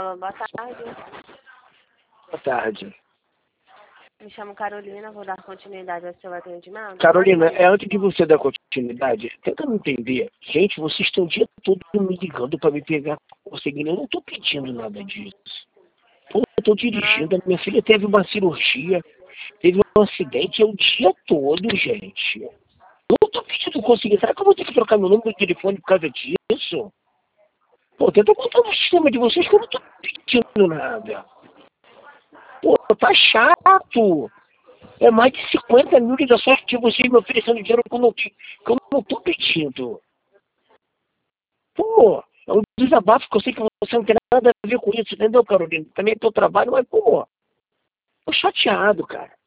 Fala, boa tarde. Boa tarde. Me chamo Carolina, vou dar continuidade ao seu atendimento. Carolina, antes de você dar continuidade, tenta me entender. Gente, vocês estão o dia todo me ligando para me pegar conseguindo. Eu não estou pedindo nada disso. Pô, eu estou dirigindo, a minha filha teve uma cirurgia, teve um acidente, é o dia todo, gente. Eu não estou pedindo conseguir. Será que eu vou ter que trocar meu número de telefone por causa disso? Pô, tenta contar no sistema de vocês que eu não estou pedindo nada. Pô, tá chato. É mais de 50 mil ligações de vocês me oferecendo dinheiro que eu não tô pedindo. Pô, é um desabafo que eu sei que você não tem nada a ver com isso, entendeu, Carolina? Também é teu trabalho, mas, pô, tô chateado, cara.